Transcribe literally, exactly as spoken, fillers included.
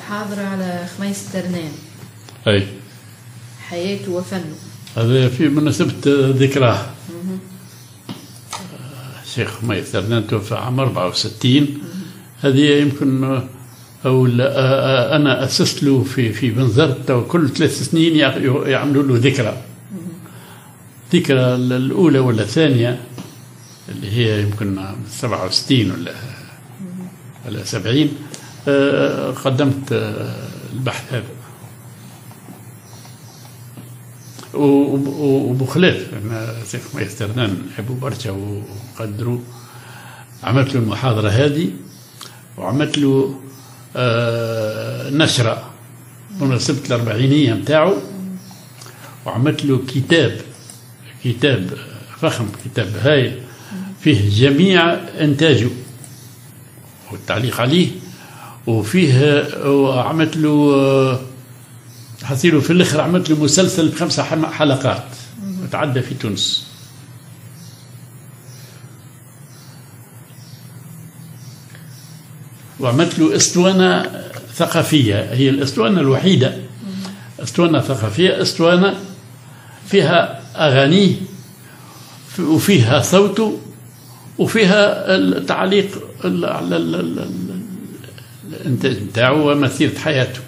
محاضرة على خميس ترنان. أي حياته وفنه. هذا في مناسبة ذكراه. الشيخ خميس ترنان توفى عام أربعة وستين. هذه يمكن أو أنا أسست له في في بنزرت، وكل ثلاث سنين يعملوا له ذكرى. ذكرى الأولى ولا الثانية اللي هي يمكن سبعة وستين ولا ولا سبعين قدمت البحث هذا. وبخلاف أنا الشيخ خميس ترنان نحبه برشا وقدروا، عملت له المحاضرة هذه وعملت له نشرة بمناسبة الأربعينية متاعه، وعملت له كتاب كتاب فخم، كتاب هايل فيه جميع إنتاجه والتعليق عليه، وفيه وعملت له حصيله في الآخر عملت له مسلسل بخمسة حلقات وتعدى في تونس. وعملت له اسطوانة ثقافية، هي الاسطوانة الوحيدة، اسطوانة ثقافية، اسطوانة فيها أغانيه وفيها صوته وفيها التعليق على الانتاج بتاعه ومسيرة حياته.